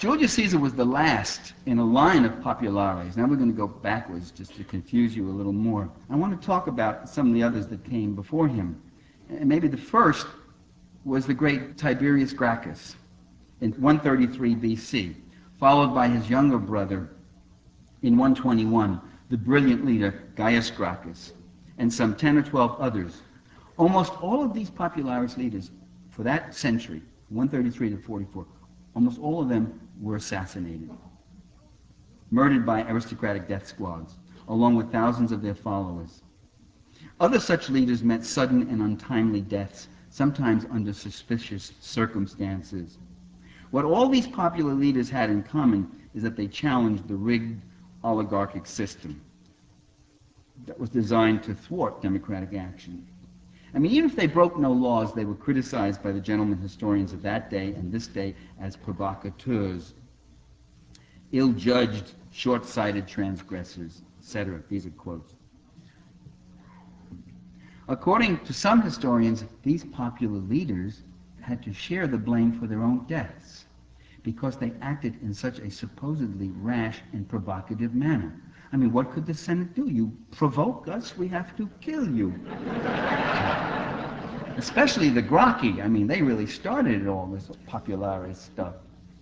Julius Caesar was the last in a line of populares. Now we're going to go backwards just to confuse you a little more. I want to talk about some of the others that came before him. And maybe the first was the great Tiberius Gracchus in 133 BC, followed by his younger brother in 121, the brilliant leader Gaius Gracchus, and some 10 or 12 others. Almost all of these popularis leaders for that century, 133 to 44, almost all of them were assassinated, murdered by aristocratic death squads, along with thousands of their followers. Other such leaders met sudden and untimely deaths, sometimes under suspicious circumstances. What all these popular leaders had in common is that they challenged the rigged oligarchic system that was designed to thwart democratic action. I mean, even if they broke no laws, they were criticized by the gentlemen historians of that day and this day as provocateurs, ill-judged, short-sighted transgressors, etc. These are quotes. According to some historians, these popular leaders had to share the blame for their own deaths because they acted in such a supposedly rash and provocative manner. I mean, what could the Senate do? You provoke us, we have to kill you. Especially the Gracchi. I mean, they really started all this popularis stuff.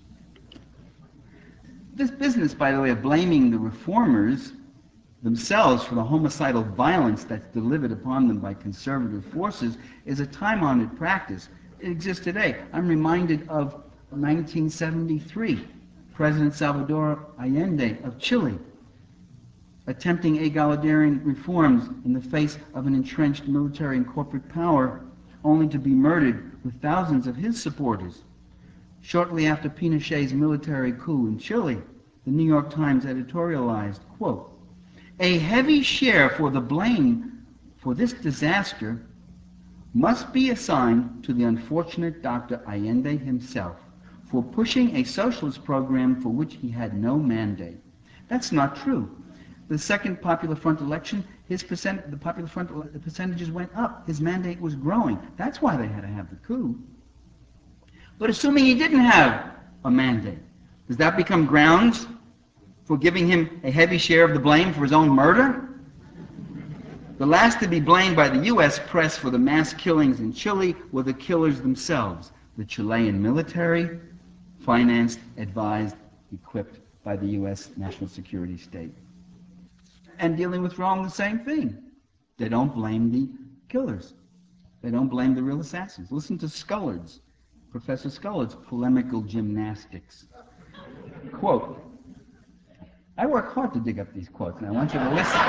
This business, by the way, of blaming the reformers themselves for the homicidal violence that's delivered upon them by conservative forces is a time-honored practice. It exists today. I'm reminded of 1973, President Salvador Allende of Chile, attempting egalitarian reforms in the face of an entrenched military and corporate power, only to be murdered with thousands of his supporters. Shortly after Pinochet's military coup in Chile, the New York Times editorialized, quote, "A heavy share for the blame for this disaster must be assigned to the unfortunate Dr. Allende himself for pushing a socialist program for which he had no mandate." That's not true. The second Popular Front election, the Popular Front, the percentages went up. His mandate was growing. That's why they had to have the coup. But assuming he didn't have a mandate, does that become grounds for giving him a heavy share of the blame for his own murder? The last to be blamed by the U.S. press for the mass killings in Chile were the killers themselves, the Chilean military, financed, advised, equipped by the U.S. national security state. And dealing with Rome, the same thing. They don't blame the killers. They don't blame the real assassins. Listen to Scullard's, Professor Scullard's polemical gymnastics. Quote, I work hard to dig up these quotes, and I want you to listen.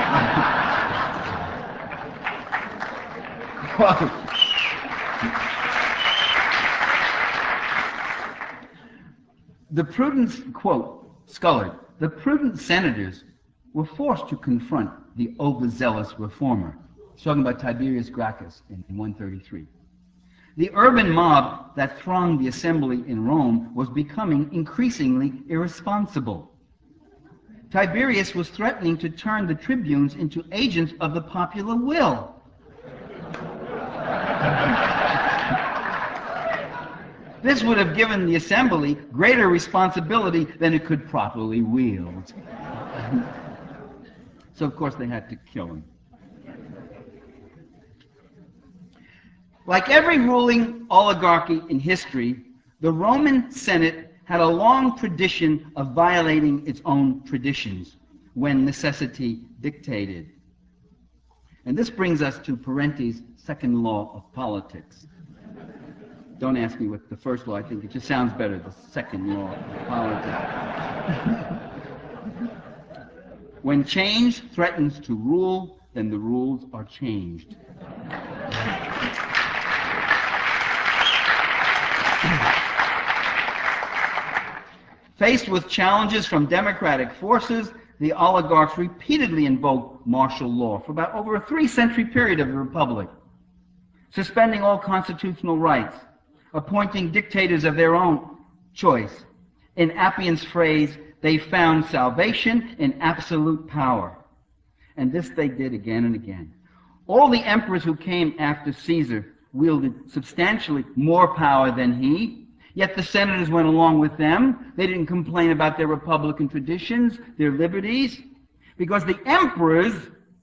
Quote, the prudent, quote, Scullard, the prudent senators were forced to confront the overzealous reformer. He's talking about Tiberius Gracchus in 133. The urban mob that thronged the assembly in Rome was becoming increasingly irresponsible. Tiberius was threatening to turn the tribunes into agents of the popular will. This would have given the assembly greater responsibility than it could properly wield. So, of course, they had to kill him. Like every ruling oligarchy in history, the Roman Senate had a long tradition of violating its own traditions when necessity dictated. And this brings us to Parenti's second law of politics. Don't ask me what the first law, I think it just sounds better, the second law of politics. When change threatens to rule, then the rules are changed. Faced with challenges from democratic forces, the oligarchs repeatedly invoked martial law for about over a 3-century period of the Republic, suspending all constitutional rights, appointing dictators of their own choice. In Appian's phrase, they found salvation in absolute power. And this they did again and again. All the emperors who came after Caesar wielded substantially more power than he, Yet the senators went along with them. They didn't complain about their republican traditions, their liberties, because the emperors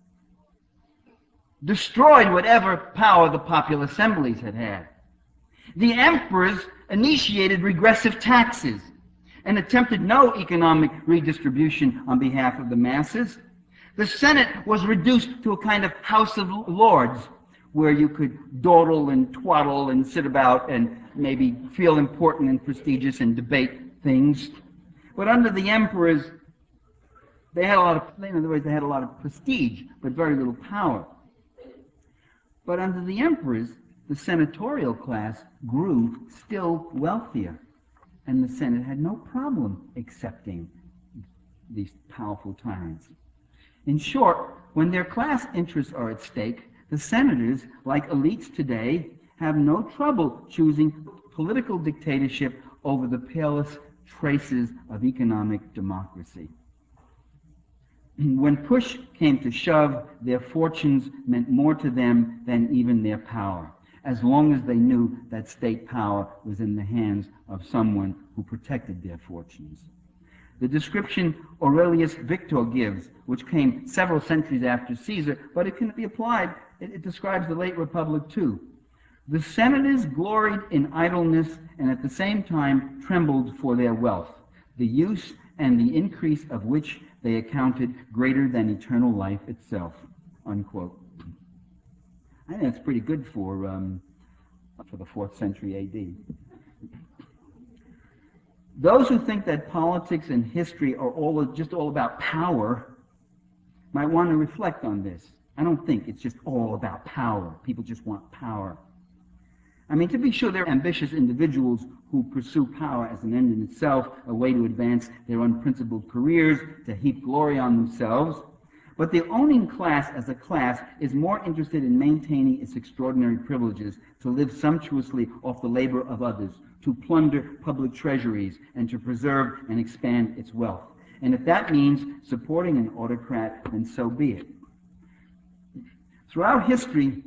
destroyed whatever power the popular assemblies had had. The emperors initiated regressive taxes and attempted no economic redistribution on behalf of the masses. The Senate was reduced to a kind of House of Lords, where you could dawdle and twaddle and sit about and maybe feel important and prestigious and debate things. But under the emperors, they had a lot of, in other words, they had a lot of prestige, but very little power. But under the emperors, the senatorial class grew still wealthier, and the Senate had no problem accepting these powerful tyrants. In short, when their class interests are at stake, the senators, like elites today, have no trouble choosing political dictatorship over the palest traces of economic democracy. When push came to shove, their fortunes meant more to them than even their power, as long as they knew that state power was in the hands of someone who protected their fortunes. The description Aurelius Victor gives, which came several centuries after Caesar, but it can be applied, it describes the late Republic too. The senators gloried in idleness and at the same time trembled for their wealth, the use and the increase of which they accounted greater than eternal life itself. Unquote. I think that's pretty good for the 4th century A.D. Those who think that politics and history are just all about power might want to reflect on this. I don't think it's just all about power. People just want power. I mean, to be sure, there are ambitious individuals who pursue power as an end in itself, a way to advance their unprincipled careers, to heap glory on themselves. But the owning class as a class is more interested in maintaining its extraordinary privileges, to live sumptuously off the labor of others, to plunder public treasuries, and to preserve and expand its wealth. And if that means supporting an autocrat, then so be it. Throughout history,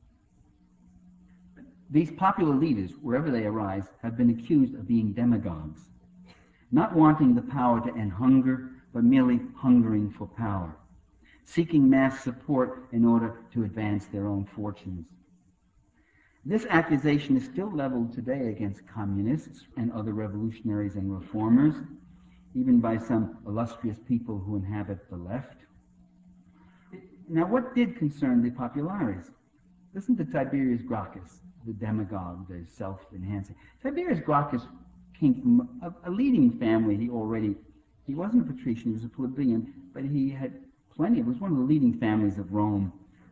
these popular leaders, wherever they arise, have been accused of being demagogues, not wanting the power to end hunger, but merely hungering for power, seeking mass support in order to advance their own fortunes. This accusation is still leveled today against communists and other revolutionaries and reformers, even by some illustrious people who inhabit the left. Now, what did concern the populares? Listen to Tiberius Gracchus, the demagogue, the self-enhancing. Tiberius Gracchus came from a leading family. He wasn't a patrician, he was a plebeian, but he had plenty. It was one of the leading families of Rome.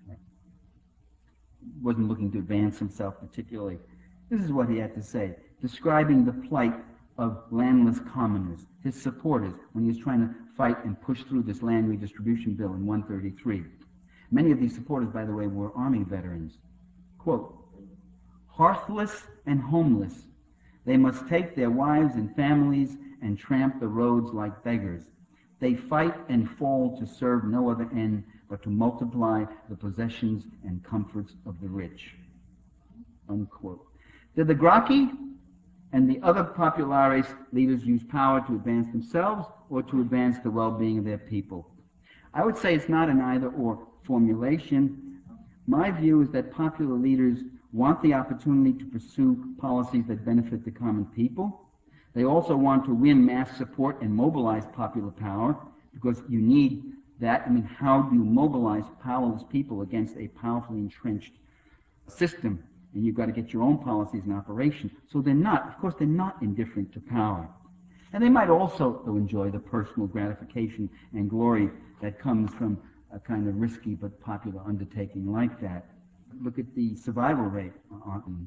Wasn't looking to advance himself particularly. This is what he had to say, describing the plight of landless commoners, his supporters, when he was trying to fight and push through this land redistribution bill in 133. Many of these supporters, by the way, were army veterans. Quote, "Hearthless and homeless, they must take their wives and families and tramp the roads like beggars. They fight and fall to serve no other end but to multiply the possessions and comforts of the rich." Unquote. Did the Gracchi and the other populares leaders use power to advance themselves or to advance the well-being of their people? I would say it's not an either-or formulation. My view is that popular leaders want the opportunity to pursue policies that benefit the common people. They also want to win mass support and mobilize popular power, because you need that. I mean, how do you mobilize powerless people against a powerfully entrenched system? And you've got to get your own policies in operation. So they're not indifferent to power. And they might also enjoy the personal gratification and glory that comes from a kind of risky but popular undertaking like that. Look at the survival rate on.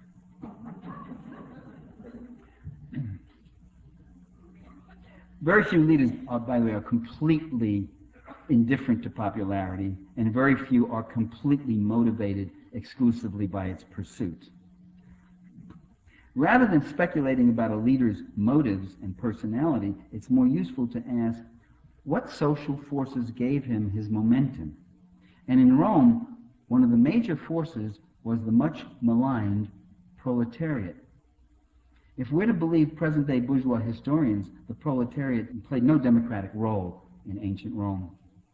Very few leaders, by the way, are completely indifferent to popularity, and very few are completely motivated exclusively by its pursuit. Rather than speculating about a leader's motives and personality, it's more useful to ask what social forces gave him his momentum. And in Rome, one of the major forces was the much maligned proletariat. If we're to believe present-day bourgeois historians, the proletariat played no democratic role in ancient Rome.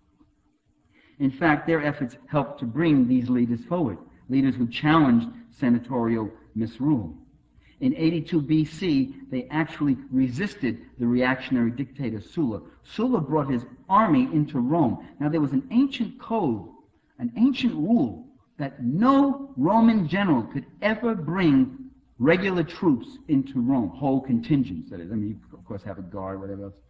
In fact, their efforts helped to bring these leaders forward, leaders who challenged senatorial misrule. In 82 BC, they actually resisted the reactionary dictator Sulla. Sulla brought his army into Rome. Now, there was an ancient code, an ancient rule, that no Roman general could ever bring regular troops into Rome, whole contingents, that is. I mean, you, of course, have a guard, whatever else.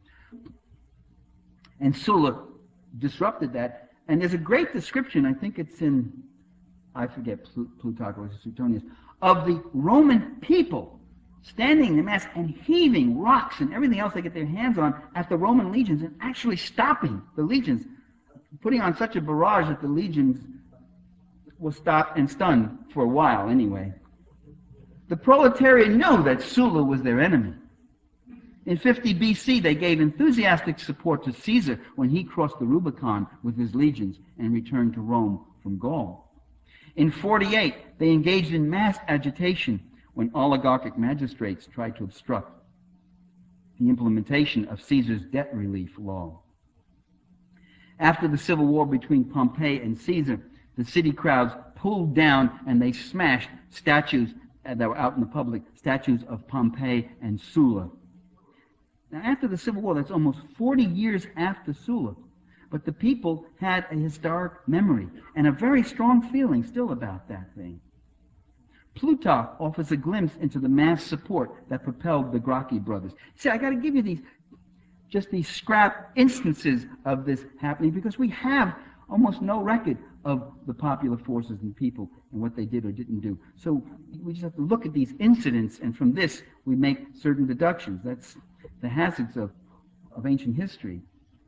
And Sulla disrupted that. And there's a great description, I think it's in, I forget, Plutarch or Suetonius, of the Roman people standing in mass and heaving rocks and everything else they get their hands on at the Roman legions and actually stopping the legions, putting on such a barrage that the legions were stopped and stunned for a while anyway. The proletariat knew that Sulla was their enemy. In 50 BC, they gave enthusiastic support to Caesar when he crossed the Rubicon with his legions and returned to Rome from Gaul. In 48, they engaged in mass agitation when oligarchic magistrates tried to obstruct the implementation of Caesar's debt relief law. After the civil war between Pompey and Caesar, the city crowds pulled down and they smashed statues that were out in the public, statues of Pompey and Sulla. Now, after the Civil War, that's almost 40 years after Sulla, but the people had a historic memory and a very strong feeling still about that thing. Plutarch offers a glimpse into the mass support that propelled the Gracchi brothers. See, I got to give you these scrap instances of this happening because we have almost no record of the popular forces and people and what they did or didn't do. So we just have to look at these incidents, and from this we make certain deductions. That's the hazards of ancient history.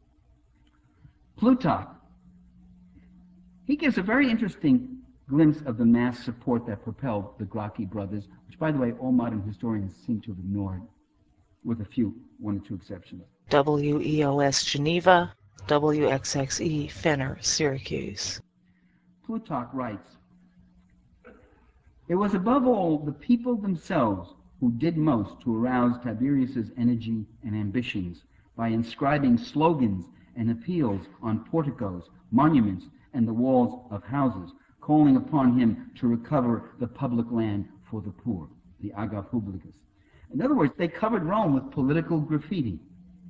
Plutarch, he gives a very interesting glimpse of the mass support that propelled the Gracchi brothers, which, by the way, all modern historians seem to have ignored, with one or two exceptions. WEOS Geneva, WXXE Fenner, Syracuse. Plutarch writes, "It was above all the people themselves who did most to arouse Tiberius's energy and ambitions by inscribing slogans and appeals on porticos, monuments, and the walls of houses, calling upon him to recover the public land for the poor, the ager publicus." In other words, they covered Rome with political graffiti.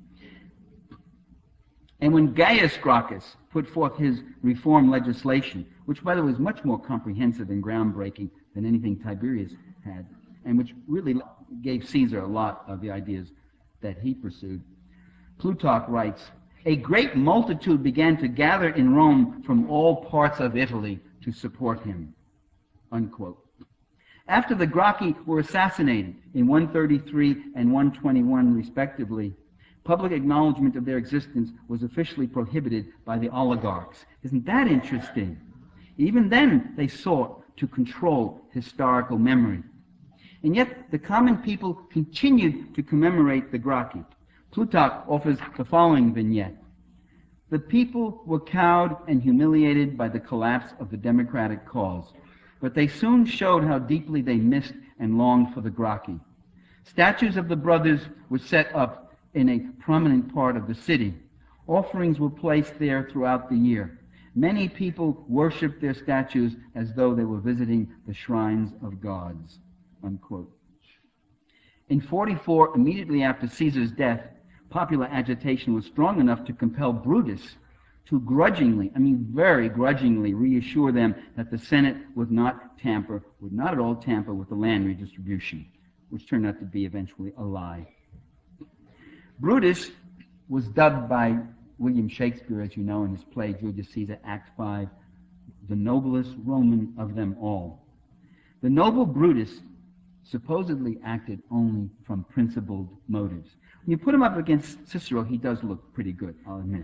And when Gaius Gracchus put forth his reform legislation, which, by the way, was much more comprehensive and groundbreaking than anything Tiberius had, and which really gave Caesar a lot of the ideas that he pursued, Plutarch writes, "A great multitude began to gather in Rome from all parts of Italy to support him." Unquote. After the Gracchi were assassinated in 133 and 121 respectively, public acknowledgement of their existence was officially prohibited by the oligarchs. Isn't that interesting? Even then, they sought to control historical memory. And yet, the common people continued to commemorate the Gracchi. Plutarch offers the following vignette. The people were cowed and humiliated by the collapse of the democratic cause, but they soon showed how deeply they missed and longed for the Gracchi. Statues of the brothers were set up in a prominent part of the city. Offerings were placed there throughout the year. Many people worshipped their statues as though they were visiting the shrines of gods. Unquote. In 44, immediately after Caesar's death, popular agitation was strong enough to compel Brutus to very grudgingly reassure them that the Senate would not at all tamper with the land redistribution, which turned out to be eventually a lie. Brutus was dubbed by William Shakespeare, as you know, in his play Julius Caesar, Act 5, the noblest Roman of them all. The noble Brutus supposedly acted only from principled motives. When you put him up against Cicero, he does look pretty good, I'll admit.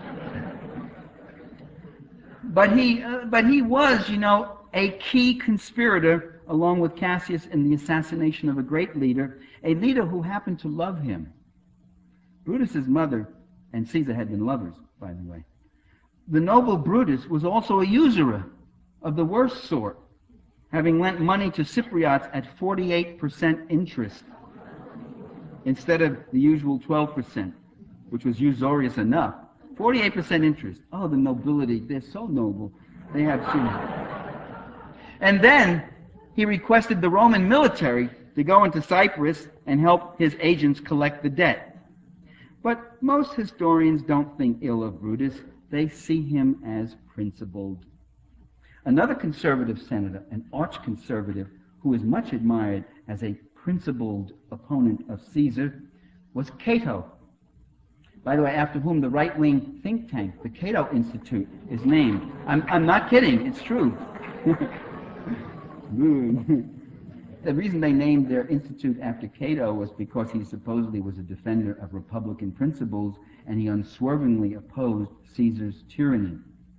But he was, a key conspirator, along with Cassius, in the assassination of a great leader, a leader who happened to love him. Brutus's mother and Caesar had been lovers, by the way. The noble Brutus was also a usurer of the worst sort, having lent money to Cypriots at 48% interest. instead of the usual 12%, which was usurious enough. 48% interest. Oh, the nobility, they're so noble. They have And then he requested the Roman military to go into Cyprus and help his agents collect the debt. But most historians don't think ill of Brutus. They see him as principled. Another conservative senator, an arch-conservative, who is much admired as a principled opponent of Caesar, was Cato. By the way, after whom the right-wing think tank, the Cato Institute, is named. I'm not kidding, it's true. The reason they named their institute after Cato was because he supposedly was a defender of republican principles, and he unswervingly opposed Caesar's tyranny.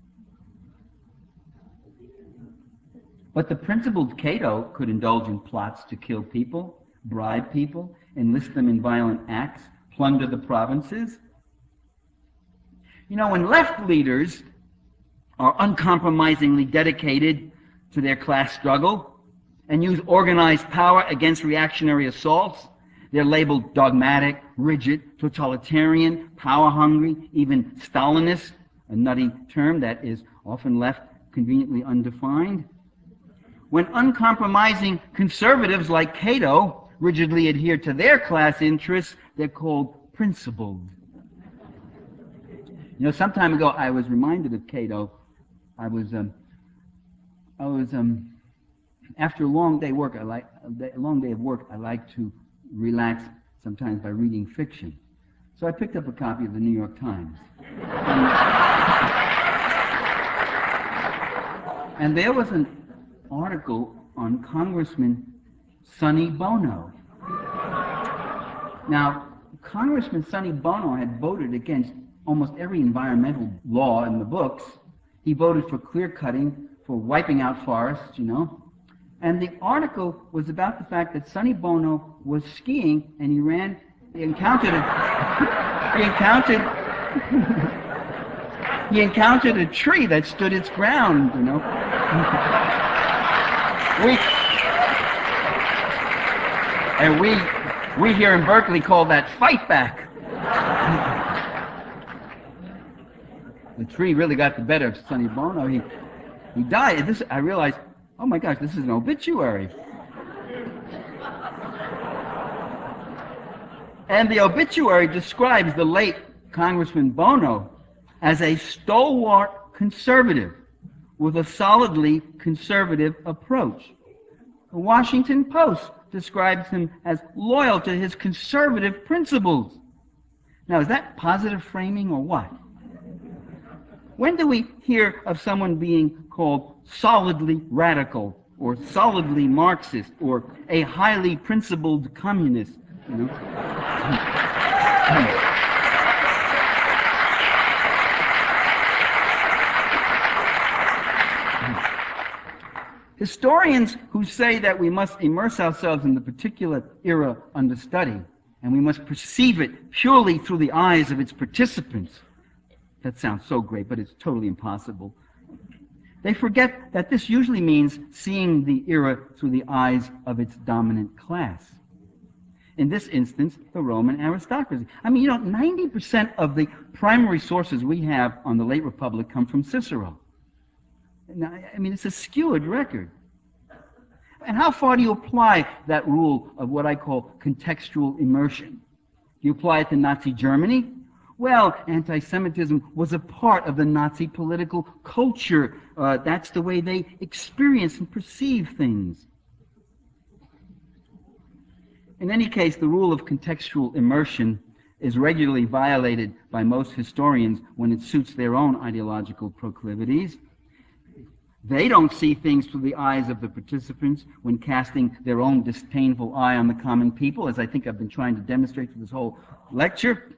But the principled Cato could indulge in plots to kill people, bribe people, enlist them in violent acts, plunder the provinces. You know, when left leaders are uncompromisingly dedicated to their class struggle and use organized power against reactionary assaults, they're labeled dogmatic, rigid, totalitarian, power-hungry, even Stalinist, a nutty term that is often left conveniently undefined. When uncompromising conservatives like Cato rigidly adhere to their class interests, they're called principled. You know, some time ago I was reminded of Cato. After a long day of work, I like to relax sometimes by reading fiction. So I picked up a copy of the New York Times. And there was an article on Congressman Sonny Bono. Now, Congressman Sonny Bono had voted against almost every environmental law in the books. He voted for clear-cutting, for wiping out forests, you know. And the article was about the fact that Sonny Bono was skiing and he encountered a tree that stood its ground, you know. We here in Berkeley call that fight back. The tree really got the better of Sonny Bono. He died. I realized, oh my gosh, this is an obituary. And the obituary describes the late Congressman Bono as a stalwart conservative with a solidly conservative approach. The Washington Post describes him as loyal to his conservative principles. Now, is that positive framing or what? When do we hear of someone being called solidly radical or solidly Marxist or a highly principled communist? You know? Historians who say that we must immerse ourselves in the particular era under study and we must perceive it purely through the eyes of its participants. That sounds so great, but it's totally impossible. They forget that this usually means seeing the era through the eyes of its dominant class. In this instance, the Roman aristocracy. I mean, you know, 90% of the primary sources we have on the late Republic come from Cicero. Now, I mean, it's a skewed record. And how far do you apply that rule of what I call contextual immersion? Do you apply it to Nazi Germany? Well, anti-Semitism was a part of the Nazi political culture. That's the way they experience and perceive things. In any case, the rule of contextual immersion is regularly violated by most historians when it suits their own ideological proclivities. They don't see things through the eyes of the participants when casting their own disdainful eye on the common people, as I think I've been trying to demonstrate through this whole lecture.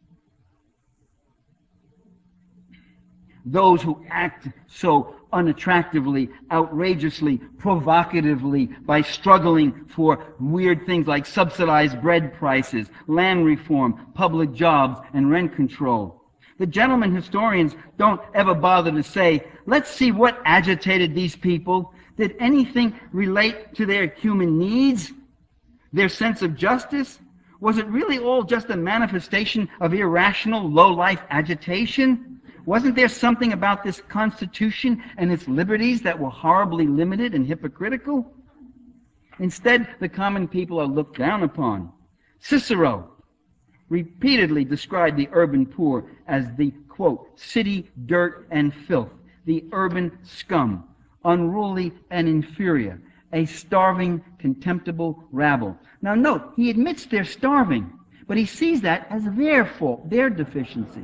Those who act so unattractively, outrageously, provocatively by struggling for weird things like subsidized bread prices, land reform, public jobs, and rent control. The gentlemen historians don't ever bother to say, let's see what agitated these people. Did anything relate to their human needs, their sense of justice, Was it really all just a manifestation of irrational, low-life agitation? Wasn't there something about this Constitution and its liberties that were horribly limited and hypocritical? Instead, the common people are looked down upon. Cicero repeatedly described the urban poor as the, quote, city dirt and filth, the urban scum, unruly and inferior, a starving, contemptible rabble. Now note, he admits they're starving, but he sees that as their fault, their deficiency.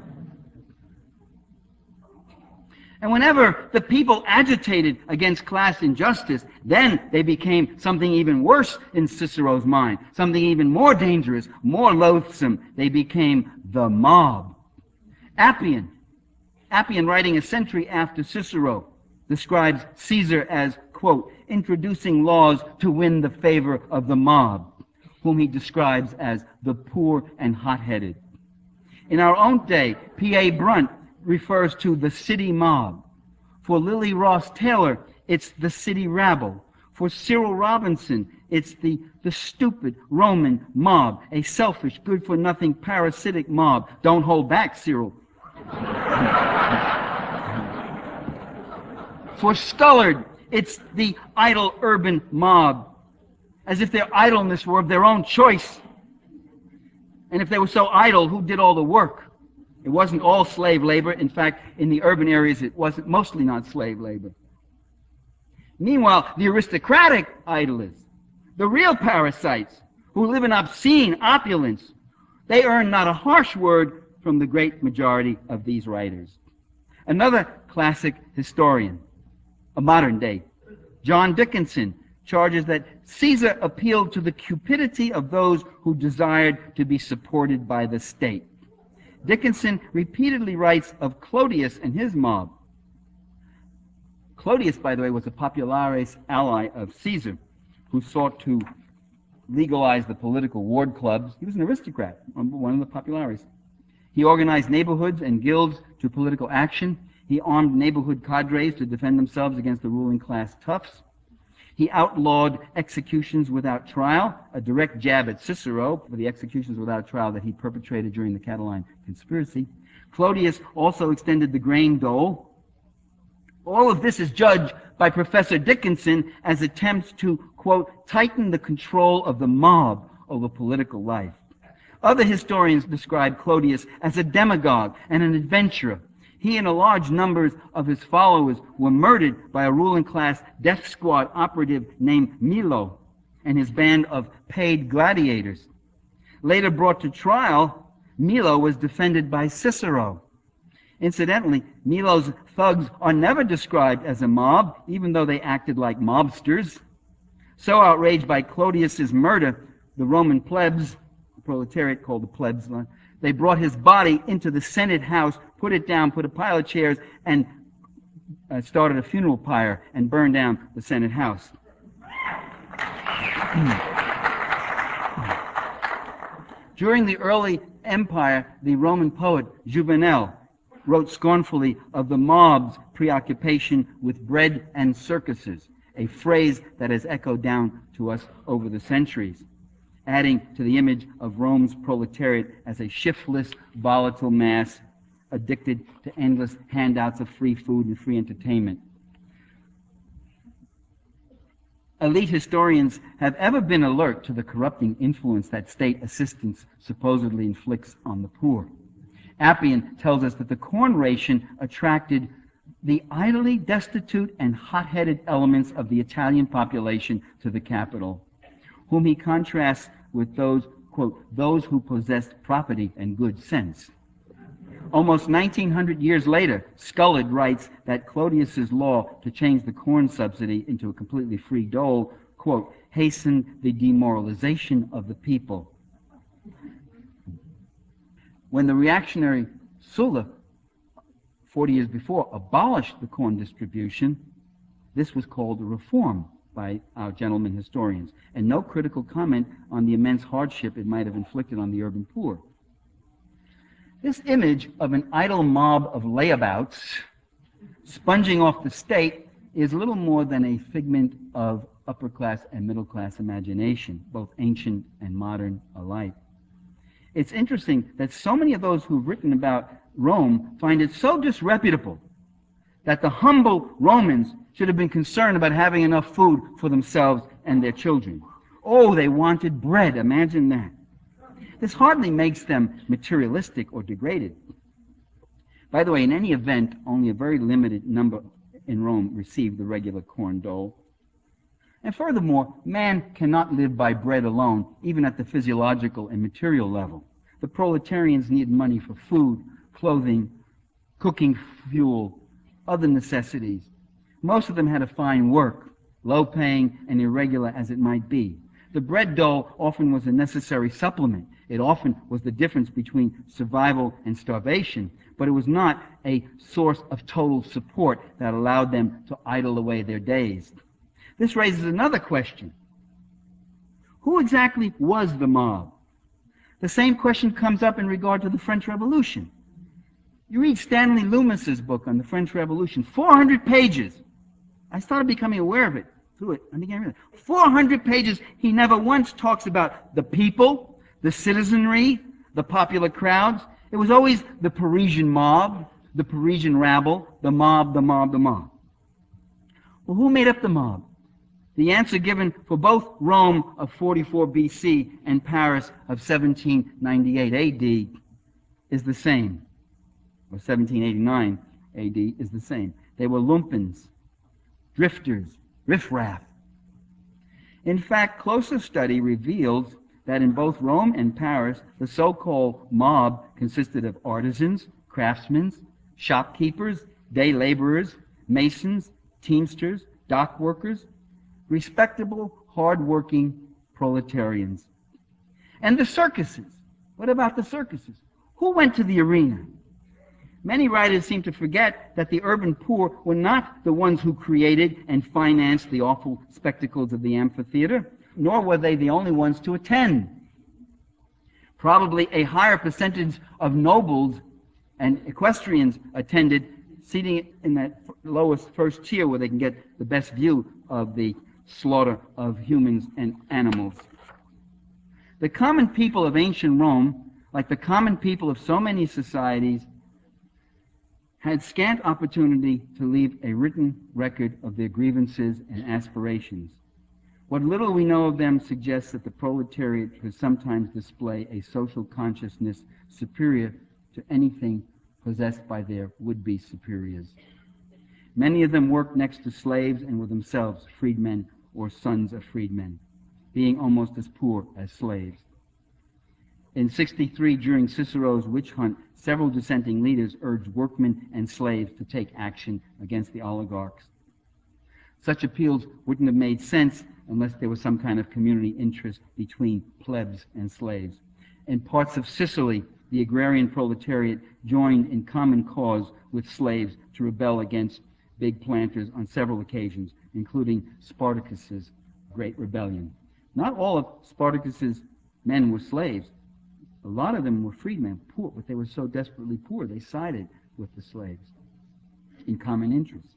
And whenever the people agitated against class injustice, then they became something even worse in Cicero's mind, something even more dangerous, more loathsome. They became the mob. Appian, writing a century after Cicero, describes Caesar as, quote, introducing laws to win the favor of the mob, whom he describes as the poor and hot-headed. In our own day, P.A. Brunt refers to the city mob. For Lily Ross Taylor, it's the city rabble. For Cyril Robinson, it's the stupid Roman mob, a selfish, good-for-nothing, parasitic mob. Don't hold back, Cyril. For Scullard, it's the idle urban mob, as if their idleness were of their own choice. And if they were so idle, who did all the work? It wasn't all slave labor. In fact, in the urban areas, it wasn't mostly not slave labor. Meanwhile, the aristocratic idlers, the real parasites who live in obscene opulence, they earn not a harsh word from the great majority of these writers. Another classic historian, a modern day, John Dickinson, charges that Caesar appealed to the cupidity of those who desired to be supported by the state. Dickinson repeatedly writes of Clodius and his mob. Clodius, by the way, was a populares ally of Caesar, who sought to legalize the political ward clubs. He was an aristocrat, one of the populares. He organized neighborhoods and guilds to political action. He armed neighborhood cadres to defend themselves against the ruling class toughs. He outlawed executions without trial, a direct jab at Cicero for the executions without trial that he perpetrated during the Catiline conspiracy. Clodius also extended the grain dole. All of this is judged by Professor Dickinson as attempts to, quote, tighten the control of the mob over political life. Other historians describe Clodius as a demagogue and an adventurer. He and a large number of his followers were murdered by a ruling class death squad operative named Milo and his band of paid gladiators. Later brought to trial, Milo was defended by Cicero. Incidentally, Milo's thugs are never described as a mob, even though they acted like mobsters. So outraged by Clodius's murder, the Roman plebs, the proletariat called the plebs, they brought his body into the Senate house, put it down, put a pile of chairs, and started a funeral pyre and burned down the Senate house. During the early empire, the Roman poet Juvenal wrote scornfully of the mob's preoccupation with bread and circuses, a phrase that has echoed down to us over the centuries, adding to the image of Rome's proletariat as a shiftless, volatile mass addicted to endless handouts of free food and free entertainment. Elite historians have ever been alert to the corrupting influence that state assistance supposedly inflicts on the poor. Appian tells us that the corn ration attracted the idly destitute and hot-headed elements of the Italian population to the capital, whom he contrasts with those, quote, those who possessed property and good sense. Almost 1900 years later, Scullard writes that Clodius's law to change the corn subsidy into a completely free dole, quote, hastened the demoralization of the people. When the reactionary Sulla, 40 years before, abolished the corn distribution, this was called a reform by our gentlemen historians, and no critical comment on the immense hardship it might have inflicted on the urban poor. This image of an idle mob of layabouts sponging off the state is little more than a figment of upper-class and middle-class imagination, both ancient and modern alike. It's interesting that so many of those who've written about Rome find it so disreputable that the humble Romans should have been concerned about having enough food for themselves and their children. Oh, they wanted bread. Imagine that. This hardly makes them materialistic or degraded. By the way, in any event, only a very limited number in Rome received the regular corn dole. And furthermore, man cannot live by bread alone, even at the physiological and material level. The proletarians needed money for food, clothing, cooking fuel, other necessities. Most of them had to find work, low-paying and irregular as it might be. The bread dole often was a necessary supplement. It often was the difference between survival and starvation, but it was not a source of total support that allowed them to idle away their days. This raises another question. Who exactly was the mob? The same question comes up in regard to the French Revolution. You read Stanley Loomis's book on the French Revolution, 400 pages. I started becoming aware of it through it. I began reading it. 400 pages. He never once talks about the people, the citizenry, the popular crowds. It was always the Parisian mob, the Parisian rabble, the mob, the mob, the mob. Well, who made up the mob? The answer given for both Rome of 44 BC and Paris of 1798 AD is the same, or 1789 AD is the same. They were lumpens, drifters, riffraff. In fact, closer study reveals that in both Rome and Paris, the so-called mob consisted of artisans, craftsmen, shopkeepers, day laborers, masons, teamsters, dock workers, respectable, hard-working proletarians. And the circuses. What about the circuses? Who went to the arena? Many writers seem to forget that the urban poor were not the ones who created and financed the awful spectacles of the amphitheater, nor were they the only ones to attend. Probably a higher percentage of nobles and equestrians attended, seating in that lowest first tier where they can get the best view of the slaughter of humans and animals. The common people of ancient Rome, like the common people of so many societies, had scant opportunity to leave a written record of their grievances and aspirations. What little we know of them suggests that the proletariat could sometimes display a social consciousness superior to anything possessed by their would-be superiors. Many of them worked next to slaves and were themselves freedmen or sons of freedmen, being almost as poor as slaves. In 63, during Cicero's witch hunt, several dissenting leaders urged workmen and slaves to take action against the oligarchs. Such appeals wouldn't have made sense unless there was some kind of community interest between plebs and slaves. In parts of Sicily, the agrarian proletariat joined in common cause with slaves to rebel against big planters on several occasions, including Spartacus's Great Rebellion. Not all of Spartacus's men were slaves. A lot of them were freedmen, poor, but they were so desperately poor they sided with the slaves in common interest.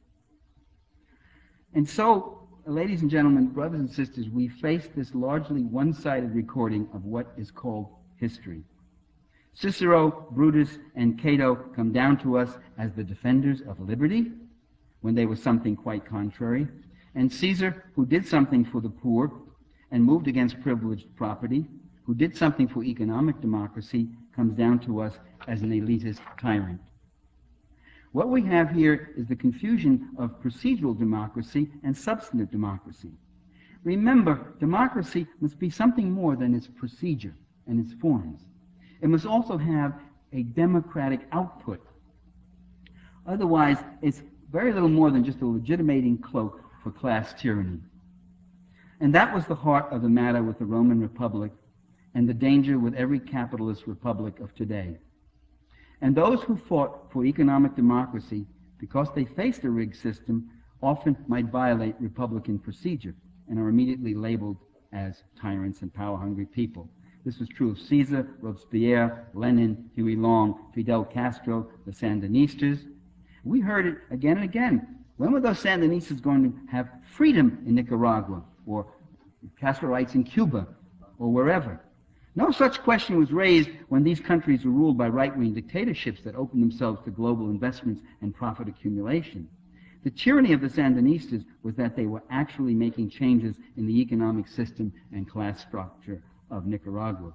And so, ladies and gentlemen, brothers and sisters, we face this largely one-sided recording of what is called history. Cicero, Brutus, and Cato come down to us as the defenders of liberty, when they were something quite contrary, and Caesar, who did something for the poor and moved against privileged property, who did something for economic democracy, comes down to us as an elitist tyrant. What we have here is the confusion of procedural democracy and substantive democracy. Remember, democracy must be something more than its procedure and its forms. It must also have a democratic output. Otherwise, it's very little more than just a legitimating cloak for class tyranny. And that was the heart of the matter with the Roman Republic and the danger with every capitalist republic of today. And those who fought for economic democracy, because they faced a rigged system, often might violate republican procedure and are immediately labeled as tyrants and power-hungry people. This was true of Caesar, Robespierre, Lenin, Huey Long, Fidel Castro, the Sandinistas. We heard it again and again. When were those Sandinistas going to have freedom in Nicaragua or Castroites in Cuba or wherever? No such question was raised when these countries were ruled by right-wing dictatorships that opened themselves to global investments and profit accumulation. The tyranny of the Sandinistas was that they were actually making changes in the economic system and class structure of Nicaragua.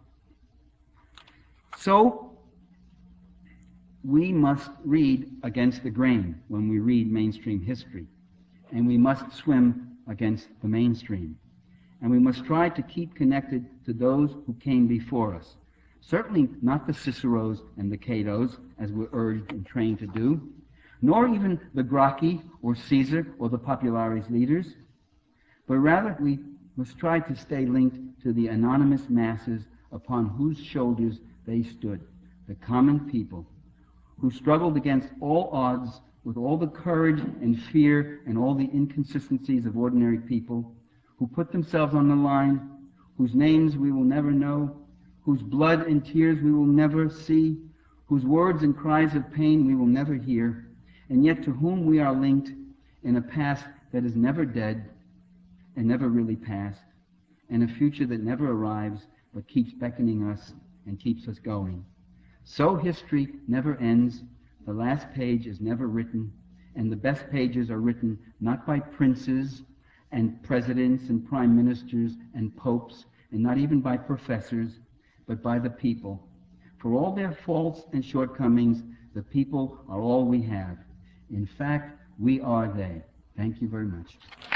So we must read against the grain when we read mainstream history, and we must swim against the mainstream. And we must try to keep connected to those who came before us. Certainly not the Ciceros and the Catos, as we're urged and trained to do, nor even the Gracchi or Caesar or the Populares leaders, but rather we must try to stay linked to the anonymous masses upon whose shoulders they stood, the common people, who struggled against all odds with all the courage and fear and all the inconsistencies of ordinary people, who put themselves on the line, whose names we will never know, whose blood and tears we will never see, whose words and cries of pain we will never hear, and yet to whom we are linked in a past that is never dead and never really past, and a future that never arrives but keeps beckoning us and keeps us going. So history never ends, the last page is never written, and the best pages are written not by princes and presidents and prime ministers and popes, and not even by professors, but by the people. For all their faults and shortcomings, the people are all we have. In fact, we are they. Thank you very much.